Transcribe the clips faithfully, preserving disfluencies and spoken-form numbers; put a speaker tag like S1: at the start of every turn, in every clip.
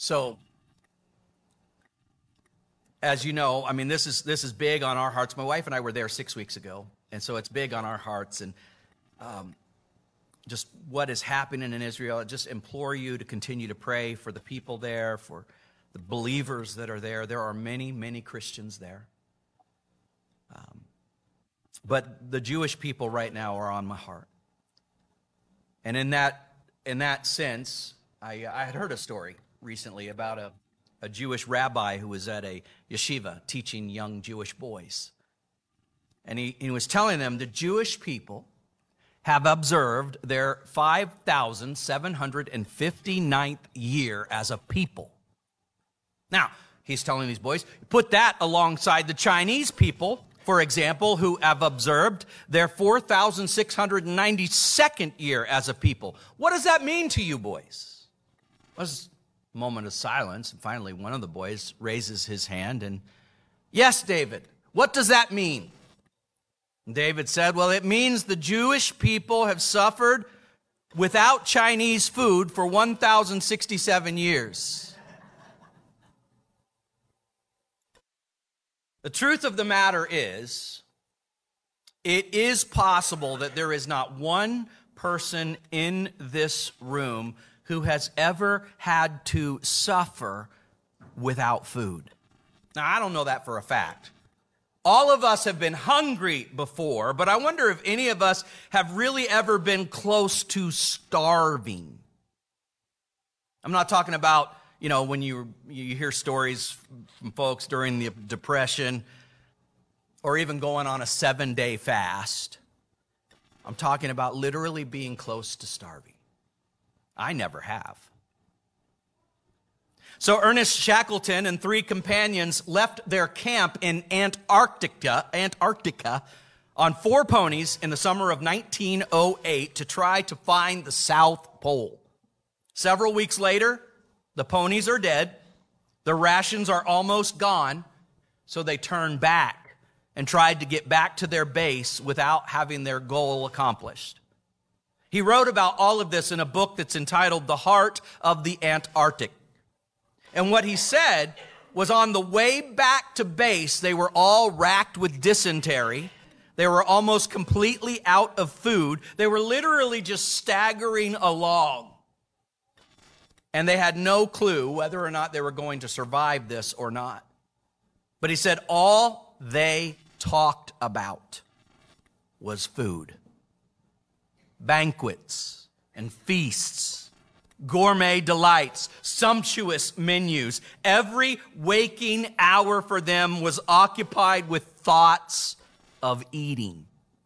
S1: So, as you know, I mean, this is this is big on our hearts. My wife and I were there six weeks ago, and so it's big on our hearts. And um, just what is happening in Israel, I just implore you to continue to pray for the people there, for the believers that are there. There are many, many Christians there. Um, but the Jewish people right now are on my heart. And in that in that sense, I, I had heard a story recently about a, a Jewish rabbi who was at a yeshiva teaching young Jewish boys. And he, he was telling them the Jewish people have observed their five thousand seven hundred fifty-ninth year as a people. Now, he's telling these boys, put that alongside the Chinese people, for example, who have observed their four thousand six hundred ninety-second year as a people. What does that mean to you boys? Well, there's a moment of silence, and finally one of the boys raises his hand and, yes, David, what does that mean? And David said, well, it means the Jewish people have suffered without Chinese food for one thousand sixty-seven years. The truth of the matter is, it is possible that there is not one person in this room who has ever had to suffer without food. Now, I don't know that for a fact. All of us have been hungry before, but I wonder if any of us have really ever been close to starving. I'm not talking about, you know, when you you hear stories from folks during the Depression or even going on a seven-day fast. I'm talking about literally being close to starving. I never have. So Ernest Shackleton and three companions left their camp in Antarctica, Antarctica on four ponies in the summer of nineteen oh eight to try to find the South Pole. Several weeks later, the ponies are dead, the rations are almost gone, so they turned back and tried to get back to their base without having their goal accomplished. He wrote about all of this in a book that's entitled The Heart of the Antarctic. And what he said was on the way back to base, they were all racked with dysentery. They were almost completely out of food. They were literally just staggering along. And they had no clue whether or not they were going to survive this or not. But he said all they talked about was food. Banquets and feasts, gourmet delights, sumptuous menus. Every waking hour for them was occupied with thoughts of eating.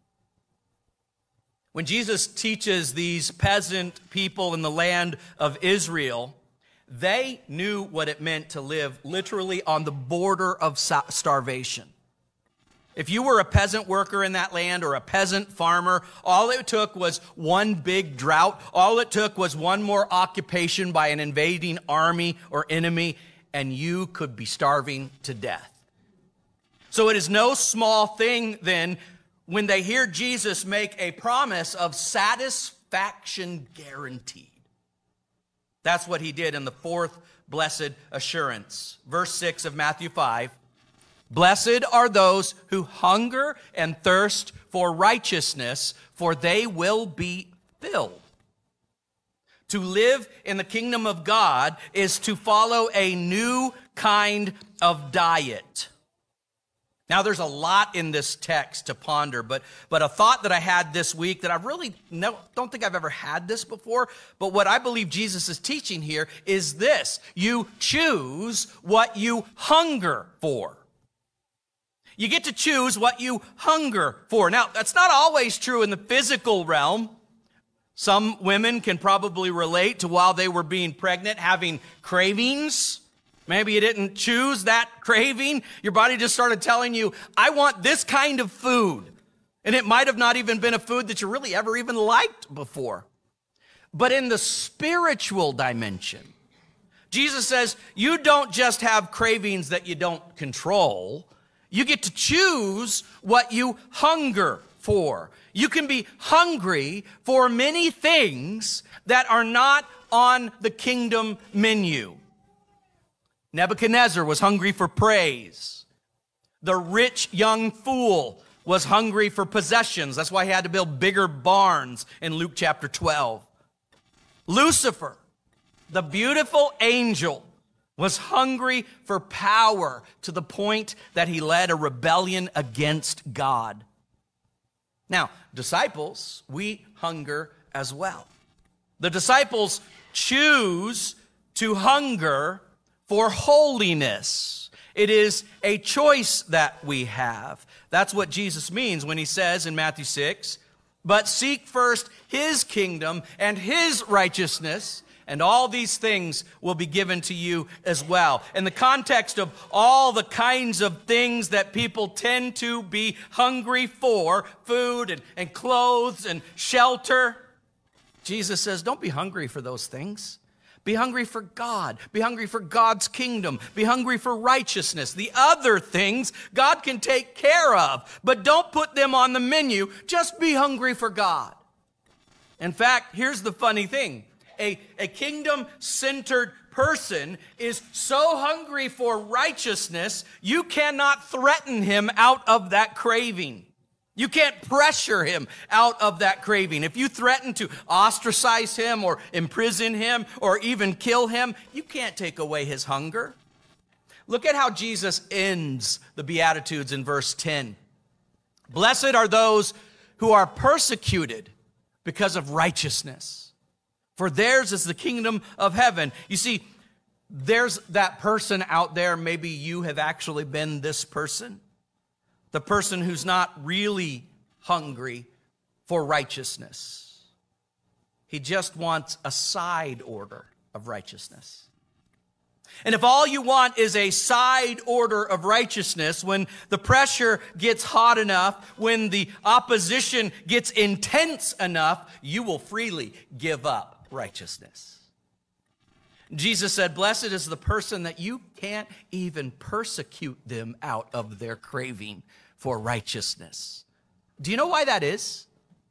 S1: When Jesus teaches these peasant people in the land of Israel, they knew what it meant to live literally on the border of starvation. If you were a peasant worker in that land or a peasant farmer, all it took was one big drought. All it took was one more occupation by an invading army or enemy, and you could be starving to death. So it is no small thing then when they hear Jesus make a promise of satisfaction guaranteed. That's what he did in the fourth blessed assurance. Verse six of Matthew five. Blessed are those who hunger and thirst for righteousness, for they will be filled. To live in the kingdom of God is to follow a new kind of diet. Now, there's a lot in this text to ponder, but, but a thought that I had this week that I really no, don't think I've ever had this before, but what I believe Jesus is teaching here is this: you choose what you hunger for. You get to choose what you hunger for. Now, that's not always true in the physical realm. Some women can probably relate to, while they were being pregnant, having cravings. Maybe you didn't choose that craving. Your body just started telling you, I want this kind of food. And it might have not even been a food that you really ever even liked before. But in the spiritual dimension, Jesus says, you don't just have cravings that you don't control. You get to choose what you hunger for. You can be hungry for many things that are not on the kingdom menu. Nebuchadnezzar was hungry for praise. The rich young fool was hungry for possessions. That's why he had to build bigger barns in Luke chapter twelve. Lucifer, the beautiful angel, was hungry for power to the point that he led a rebellion against God. Now, disciples, we hunger as well. The disciples choose to hunger for holiness. It is a choice that we have. That's what Jesus means when he says in Matthew six, but seek first his kingdom and his righteousness, and all these things will be given to you as well. In the context of all the kinds of things that people tend to be hungry for, food and, and clothes and shelter, Jesus says, don't be hungry for those things. Be hungry for God. Be hungry for God's kingdom. Be hungry for righteousness. The other things God can take care of, but don't put them on the menu. Just be hungry for God. In fact, here's the funny thing. A, a kingdom-centered person is so hungry for righteousness, you cannot threaten him out of that craving. You can't pressure him out of that craving. If you threaten to ostracize him or imprison him or even kill him, you can't take away his hunger. Look at how Jesus ends the Beatitudes in verse ten. Blessed are those who are persecuted because of righteousness, for theirs is the kingdom of heaven. You see, there's that person out there, maybe you have actually been this person. The person who's not really hungry for righteousness. He just wants a side order of righteousness. And if all you want is a side order of righteousness, when the pressure gets hot enough, when the opposition gets intense enough, you will freely give up righteousness. Jesus said, blessed is the person that you can't even persecute them out of their craving for righteousness. Do you know why that is?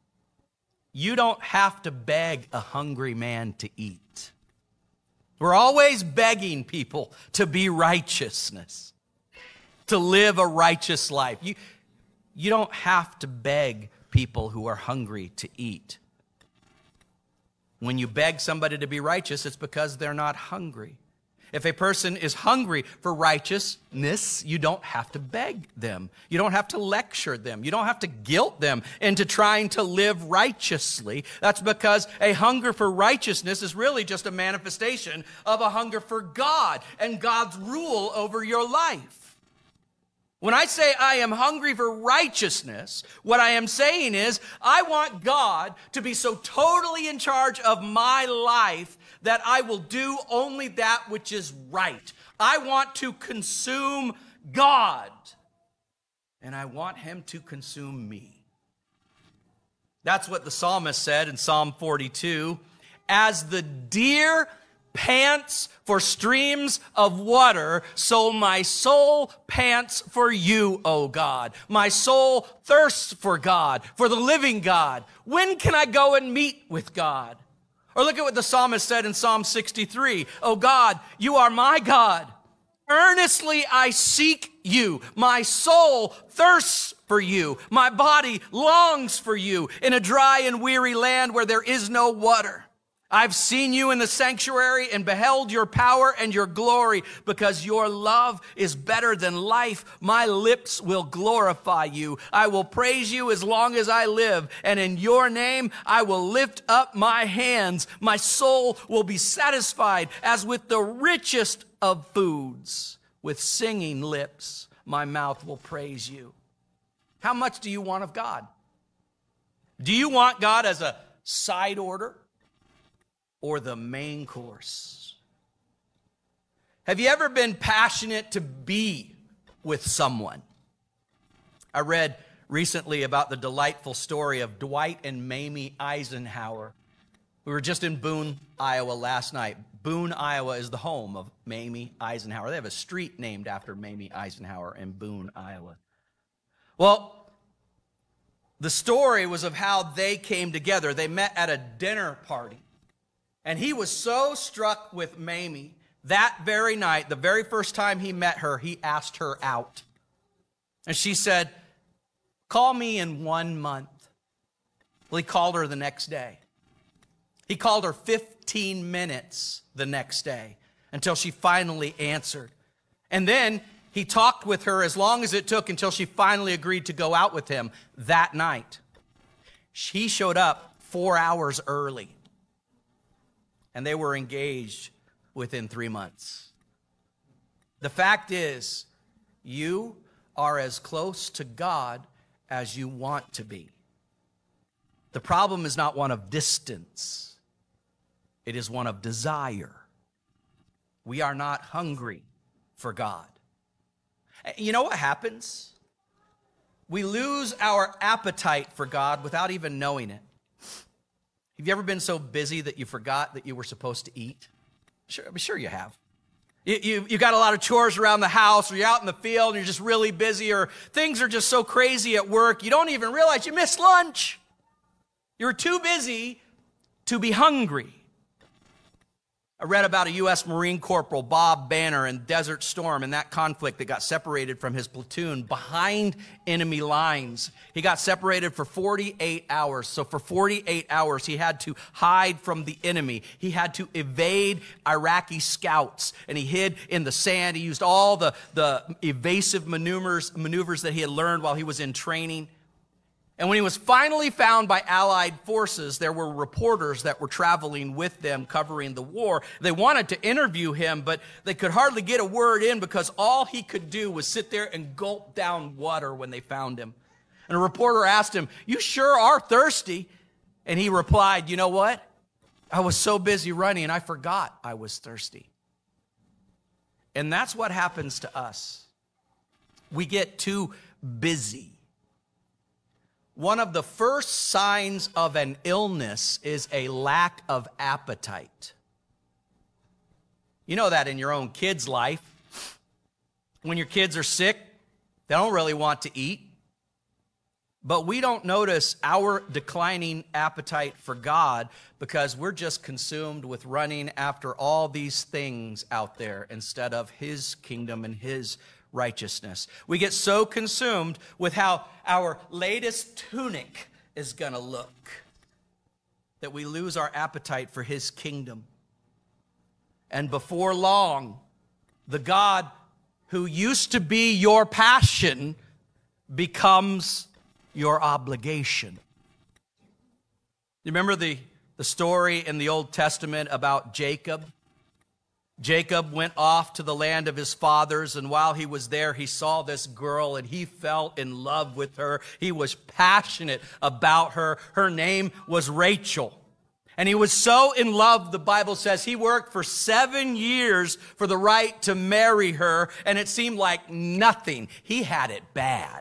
S1: You don't have to beg a hungry man to eat. We're always begging people to be righteousness, to live a righteous life. You, you don't have to beg people who are hungry to eat. When you beg somebody to be righteous, it's because they're not hungry. If a person is hungry for righteousness, you don't have to beg them. You don't have to lecture them. You don't have to guilt them into trying to live righteously. That's because a hunger for righteousness is really just a manifestation of a hunger for God and God's rule over your life. When I say I am hungry for righteousness, what I am saying is I want God to be so totally in charge of my life that I will do only that which is right. I want to consume God, and I want him to consume me. That's what the psalmist said in Psalm forty-two. As the deer pants for streams of water, so my soul pants for you, O God. My soul thirsts for God, for the living God. When can I go and meet with God? Or look at what the psalmist said in Psalm sixty-three. O God, you are my God. Earnestly I seek you. My soul thirsts for you. My body longs for you in a dry and weary land where there is no water. I've seen you in the sanctuary and beheld your power and your glory. Because your love is better than life, my lips will glorify you. I will praise you as long as I live, and in your name I will lift up my hands. My soul will be satisfied as with the richest of foods. With singing lips, my mouth will praise you. How much do you want of God? Do you want God as a side order or the main course? Have you ever been passionate to be with someone? I read recently about the delightful story of Dwight and Mamie Eisenhower. We were just in Boone, Iowa last night. Boone, Iowa is the home of Mamie Eisenhower. They have a street named after Mamie Eisenhower in Boone, Iowa. Well, the story was of how they came together. They met at a dinner party. And he was so struck with Mamie that very night, the very first time he met her, he asked her out. And she said, call me in one month. Well, he called her the next day. He called her fifteen minutes the next day until she finally answered. And then he talked with her as long as it took until she finally agreed to go out with him that night. She showed up four hours early, and they were engaged within three months. The fact is, you are as close to God as you want to be. The problem is not one of distance. It is one of desire. We are not hungry for God. You know what happens? We lose our appetite for God without even knowing it. Have you ever been so busy that you forgot that you were supposed to eat? Sure, I'm sure you have. You, you, you got a lot of chores around the house, or you're out in the field and you're just really busy, or things are just so crazy at work, you don't even realize you missed lunch. You're too busy to be hungry. I read about a U S Marine Corporal, Bob Banner, in Desert Storm, in that conflict that got separated from his platoon behind enemy lines. He got separated for forty-eight hours. So for forty-eight hours, he had to hide from the enemy. He had to evade Iraqi scouts, and he hid in the sand. He used all the, the evasive maneuvers, maneuvers that he had learned while he was in training. And when he was finally found by Allied forces, there were reporters that were traveling with them covering the war. They wanted to interview him, but they could hardly get a word in because all he could do was sit there and gulp down water when they found him. And a reporter asked him, "You sure are thirsty?" And he replied, "You know what? I was so busy running and I forgot I was thirsty." And that's what happens to us. We get too busy. One of the first signs of an illness is a lack of appetite. You know that in your own kid's life. When your kids are sick, they don't really want to eat. But we don't notice our declining appetite for God because we're just consumed with running after all these things out there instead of His kingdom and His righteousness. We get so consumed with how our latest tunic is going to look that we lose our appetite for His kingdom. And before long, the God who used to be your passion becomes your obligation. You remember the, the story in the Old Testament about Jacob? Jacob went off to the land of his fathers, and while he was there, he saw this girl, and he fell in love with her. He was passionate about her. Her name was Rachel. And he was so in love, the Bible says, he worked for seven years for the right to marry her, and it seemed like nothing. He had it bad.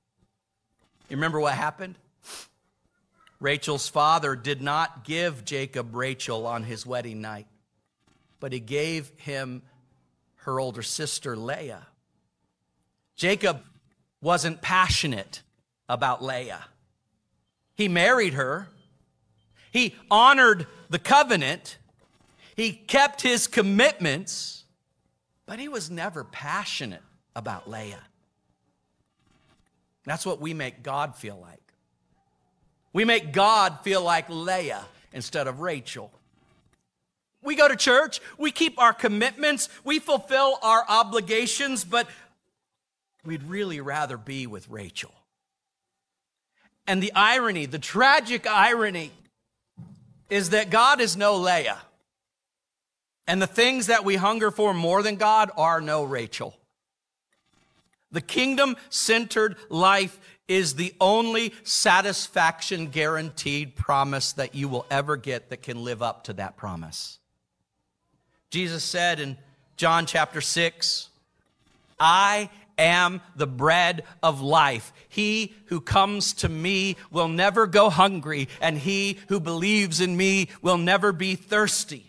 S1: You remember what happened? Rachel's father did not give Jacob Rachel on his wedding night, but he gave him her older sister, Leah. Jacob wasn't passionate about Leah. He married her. He honored the covenant. He kept his commitments, but he was never passionate about Leah. That's what we make God feel like. We make God feel like Leah instead of Rachel. We go to church, we keep our commitments, we fulfill our obligations, but we'd really rather be with Rachel. And the irony, the tragic irony, is that God is no Leah. And the things that we hunger for more than God are no Rachel. The kingdom-centered life is the only satisfaction guaranteed promise that you will ever get that can live up to that promise. Jesus said in John chapter six, "I am the bread of life. He who comes to me will never go hungry, and he who believes in me will never be thirsty."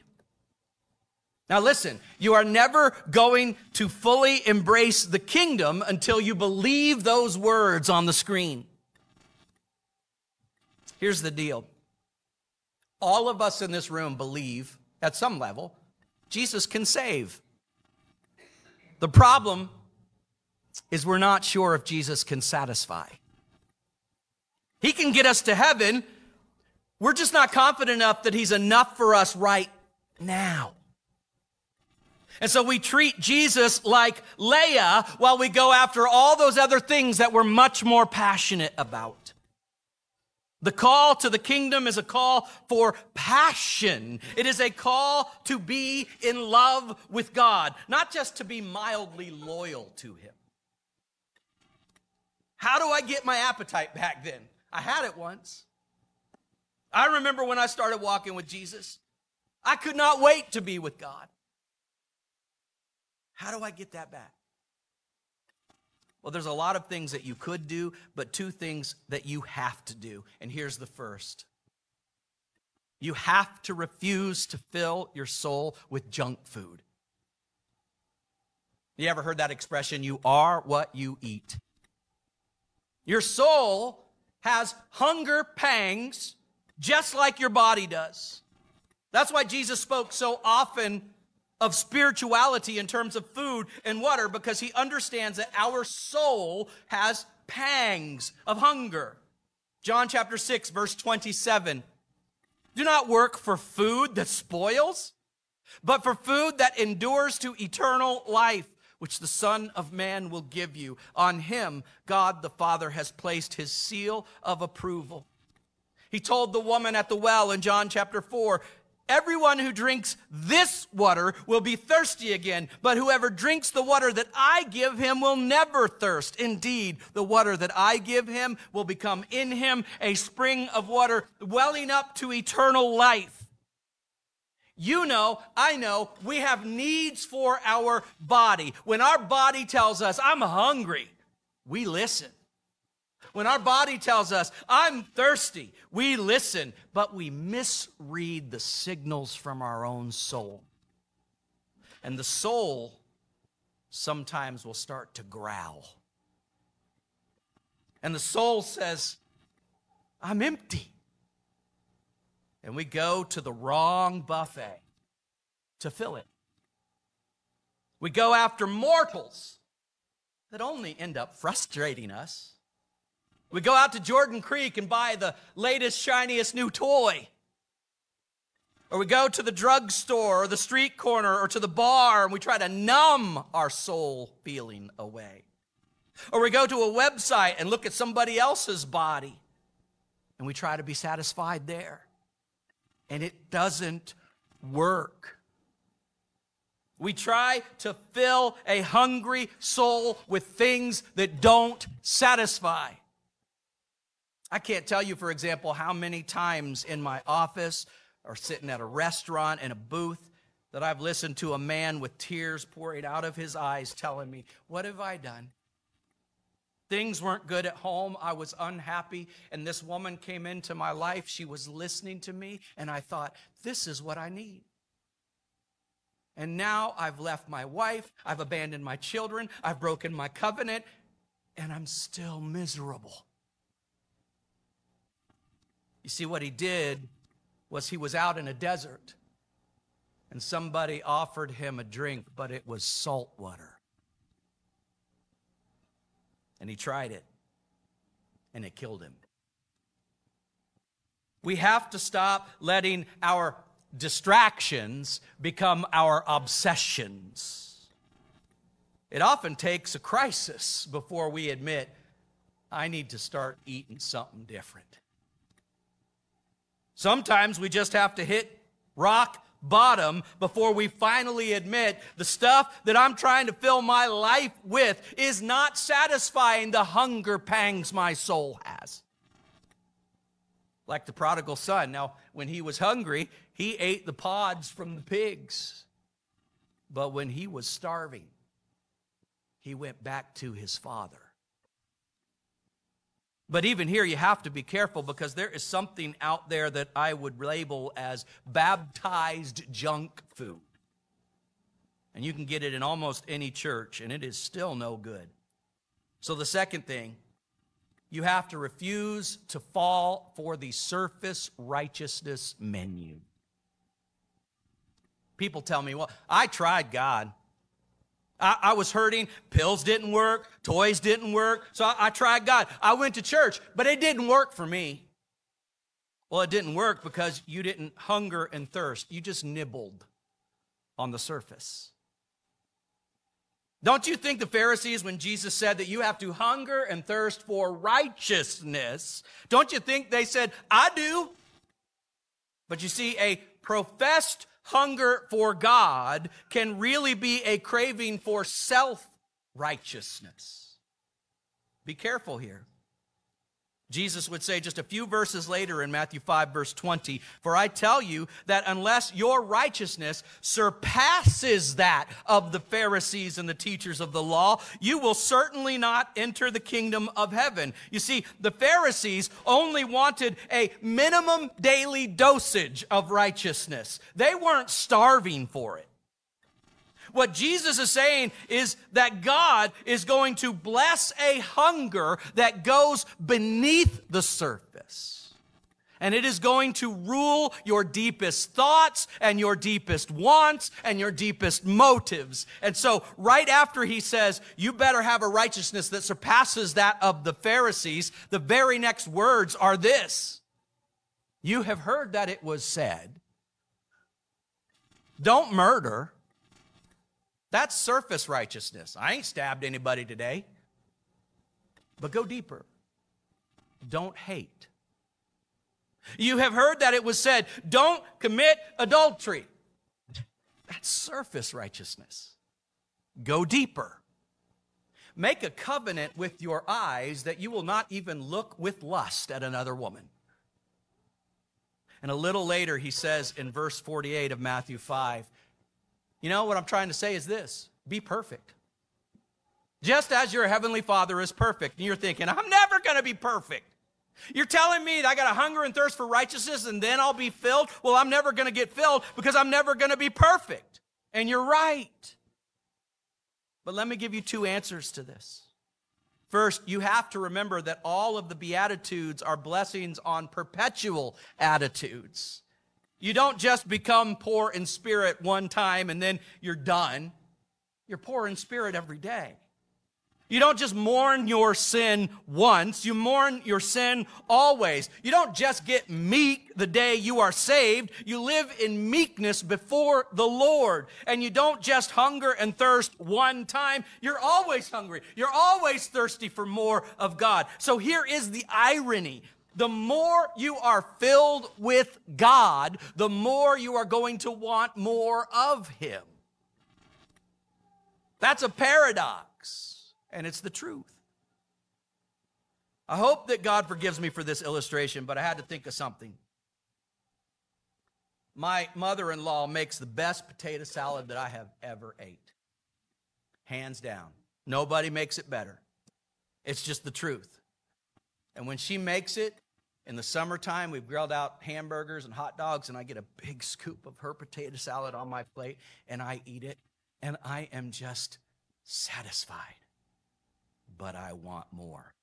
S1: Now listen, you are never going to fully embrace the kingdom until you believe those words on the screen. Here's the deal. All of us in this room believe, at some level, Jesus can save. The problem is we're not sure if Jesus can satisfy. He can get us to heaven. We're just not confident enough that he's enough for us right now. And so we treat Jesus like Leah while we go after all those other things that we're much more passionate about. The call to the kingdom is a call for passion. It is a call to be in love with God, not just to be mildly loyal to him. How do I get my appetite back then? I had it once. I remember when I started walking with Jesus, I could not wait to be with God. How do I get that back? Well, there's a lot of things that you could do, but two things that you have to do. And here's the first. You have to refuse to fill your soul with junk food. You ever heard that expression? You are what you eat. Your soul has hunger pangs just like your body does. That's why Jesus spoke so often of spirituality in terms of food and water, because he understands that our soul has pangs of hunger. John chapter six, verse twenty-seven. Do not work for food that spoils, but for food that endures to eternal life, which the Son of Man will give you. On him, God the Father has placed his seal of approval. He told the woman at the well in John chapter four, everyone who drinks this water will be thirsty again, but whoever drinks the water that I give him will never thirst. Indeed, the water that I give him will become in him a spring of water welling up to eternal life. You know, I know, we have needs for our body. When our body tells us, I'm hungry, we listen. When our body tells us, I'm thirsty, we listen, but we misread the signals from our own soul. And the soul sometimes will start to growl. And the soul says, I'm empty. And we go to the wrong buffet to fill it. We go after mortals that only end up frustrating us. We go out to Jordan Creek and buy the latest, shiniest new toy. Or we go to the drugstore or the street corner or to the bar and we try to numb our soul feeling away. Or we go to a website and look at somebody else's body and we try to be satisfied there. And it doesn't work. We try to fill a hungry soul with things that don't satisfy. I can't tell you, for example, how many times in my office or sitting at a restaurant in a booth that I've listened to a man with tears pouring out of his eyes telling me, what have I done? Things weren't good at home. I was unhappy. And this woman came into my life. She was listening to me. And I thought, this is what I need. And now I've left my wife. I've abandoned my children. I've broken my covenant. And I'm still miserable. You see, what he did was he was out in a desert and somebody offered him a drink, but it was salt water. And he tried it, and it killed him. We have to stop letting our distractions become our obsessions. It often takes a crisis before we admit, I need to start eating something different. Sometimes we just have to hit rock bottom before we finally admit the stuff that I'm trying to fill my life with is not satisfying the hunger pangs my soul has. Like the prodigal son. Now, when he was hungry, he ate the pods from the pigs. But when he was starving, he went back to his father. But even here, you have to be careful because there is something out there that I would label as baptized junk food. And you can get it in almost any church, and it is still no good. So the second thing, you have to refuse to fall for the surface righteousness menu. People tell me, well, I tried God. I, I was hurting. Pills didn't work. Toys didn't work. So I, I tried God. I went to church, but it didn't work for me. Well, it didn't work because you didn't hunger and thirst. You just nibbled on the surface. Don't you think the Pharisees, when Jesus said that you have to hunger and thirst for righteousness, don't you think they said, I do? But you see, a professed hunger for God can really be a craving for self-righteousness. Be careful here. Jesus would say just a few verses later in Matthew five, verse twenty, for I tell you that unless your righteousness surpasses that of the Pharisees and the teachers of the law, you will certainly not enter the kingdom of heaven. You see, the Pharisees only wanted a minimum daily dosage of righteousness. They weren't starving for it. What Jesus is saying is that God is going to bless a hunger that goes beneath the surface. And it is going to rule your deepest thoughts and your deepest wants and your deepest motives. And so right after he says, you better have a righteousness that surpasses that of the Pharisees, the very next words are this. You have heard that it was said, don't murder. That's surface righteousness. I ain't stabbed anybody today. But go deeper. Don't hate. You have heard that it was said, don't commit adultery. That's surface righteousness. Go deeper. Make a covenant with your eyes that you will not even look with lust at another woman. And a little later, he says in verse forty-eight of Matthew five, you know, what I'm trying to say is this, be perfect. Just as your heavenly Father is perfect. And you're thinking, I'm never going to be perfect. You're telling me that I got to hunger and thirst for righteousness and then I'll be filled? Well, I'm never going to get filled because I'm never going to be perfect. And you're right. But let me give you two answers to this. First, you have to remember that all of the Beatitudes are blessings on perpetual attitudes. You don't just become poor in spirit one time and then you're done. You're poor in spirit every day. You don't just mourn your sin once. You mourn your sin always. You don't just get meek the day you are saved. You live in meekness before the Lord. And you don't just hunger and thirst one time. You're always hungry. You're always thirsty for more of God. So here is the irony. The more you are filled with God, the more you are going to want more of Him. That's a paradox, and it's the truth. I hope that God forgives me for this illustration, but I had to think of something. My mother-in-law makes the best potato salad that I have ever ate. Hands down. Nobody makes it better. It's just the truth. And when she makes it, in the summertime, we've grilled out hamburgers and hot dogs, and I get a big scoop of her potato salad on my plate, and I eat it, and I am just satisfied. But I want more.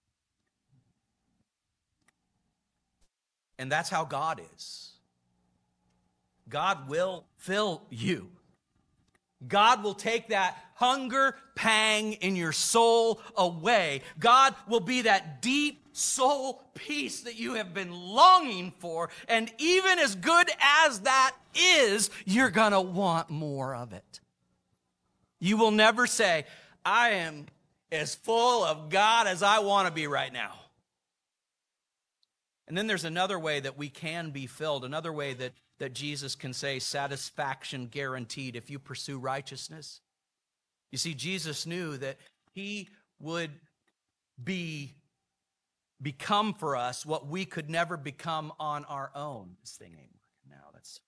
S1: And that's how God is. God will fill you. God will take that hunger pang in your soul away. God will be that deep soul peace that you have been longing for. And even as good as that is, you're going to want more of it. You will never say, I am as full of God as I want to be right now. And then there's another way that we can be filled, another way that, that Jesus can say satisfaction guaranteed if you pursue righteousness. You see, Jesus knew that he would be become for us what we could never become on our own. This thing ain't working now. That's,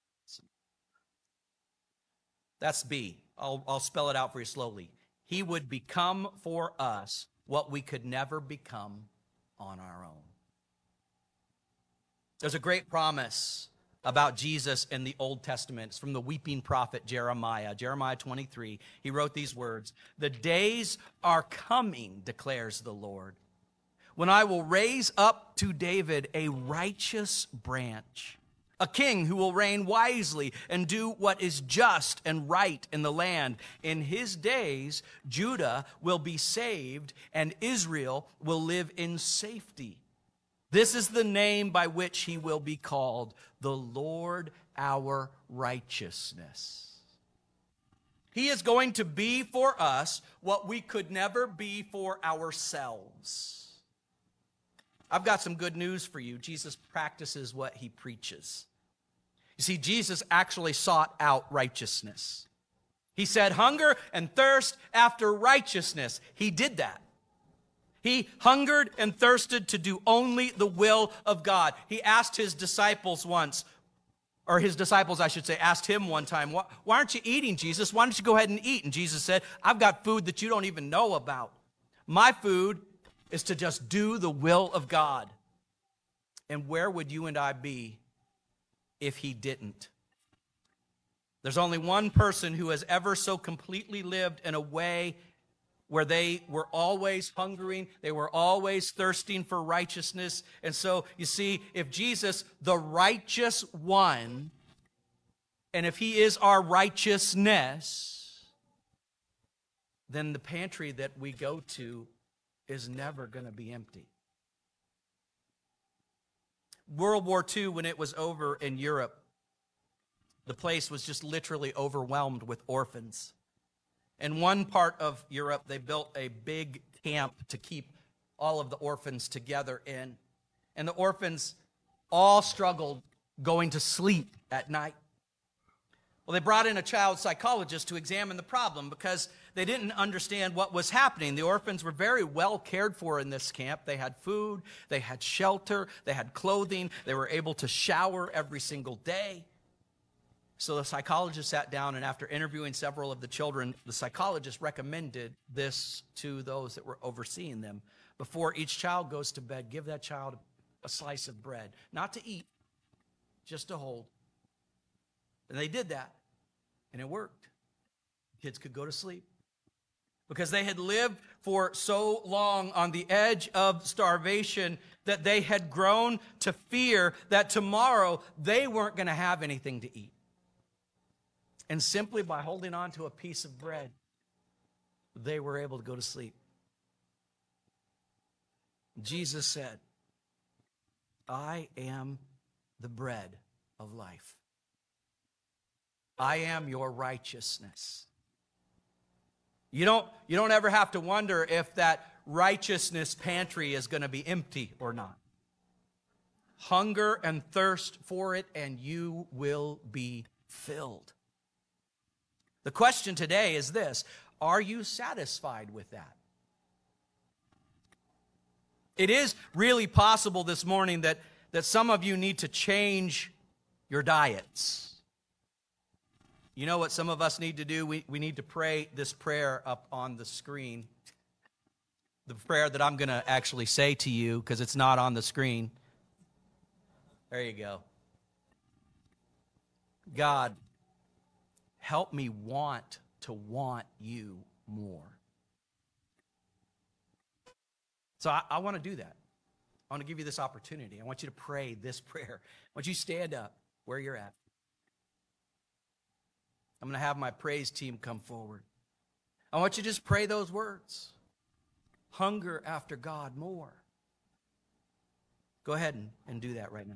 S1: that's B. I'll, I'll spell it out for you slowly. He would become for us what we could never become on our own. There's a great promise about Jesus in the Old Testament. It's from the weeping prophet Jeremiah. Jeremiah twenty-three, he wrote these words, "The days are coming, declares the Lord, when I will raise up to David a righteous branch, a king who will reign wisely and do what is just and right in the land. In his days, Judah will be saved and Israel will live in safety. This is the name by which he will be called, the Lord our righteousness. He is going to be for us what we could never be for ourselves. I've got some good news for you. Jesus practices what he preaches. You see, Jesus actually sought out righteousness. He said, hunger and thirst after righteousness. He did that. He hungered and thirsted to do only the will of God. He asked his disciples once, or his disciples, I should say, asked him one time, why aren't you eating, Jesus? Why don't you go ahead and eat? And Jesus said, I've got food that you don't even know about. My food is to just do the will of God. And where would you and I be if he didn't? There's only one person who has ever so completely lived in a way where they were always hungering, they were always thirsting for righteousness. And so, you see, if Jesus, the righteous one, and if he is our righteousness, then the pantry that we go to is never going to be empty. World War Two, when it was over in Europe, the place was just literally overwhelmed with orphans. In one part of Europe, they built a big camp to keep all of the orphans together in. And the orphans all struggled going to sleep at night. Well, they brought in a child psychologist to examine the problem because they didn't understand what was happening. The orphans were very well cared for in this camp. They had food, they had shelter, they had clothing, they were able to shower every single day. So the psychologist sat down, and after interviewing several of the children, the psychologist recommended this to those that were overseeing them. Before each child goes to bed, give that child a slice of bread, not to eat, just to hold. And they did that, and it worked. Kids could go to sleep because they had lived for so long on the edge of starvation that they had grown to fear that tomorrow they weren't going to have anything to eat. And simply by holding on to a piece of bread, they were able to go to sleep. Jesus said, I am the bread of life. I am your righteousness. You don't, you don't ever have to wonder if that righteousness pantry is going to be empty or not. Hunger and thirst for it, and you will be filled. The question today is this: are you satisfied with that? It is really possible this morning that, that some of you need to change your diets. You know what some of us need to do? We, we need to pray this prayer up on the screen. The prayer that I'm going to actually say to you because it's not on the screen. There you go. God, help me want to want you more. So I, I want to do that. I want to give you this opportunity. I want you to pray this prayer. I want you to stand up where you're at. I'm going to have my praise team come forward. I want you to just pray those words. Hunger after God more. Go ahead and, and do that right now.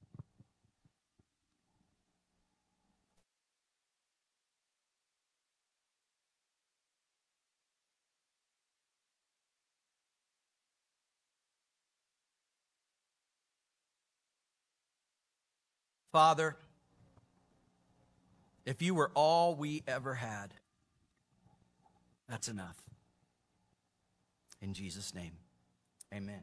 S1: Father, if you were all we ever had, that's enough. In Jesus' name, amen.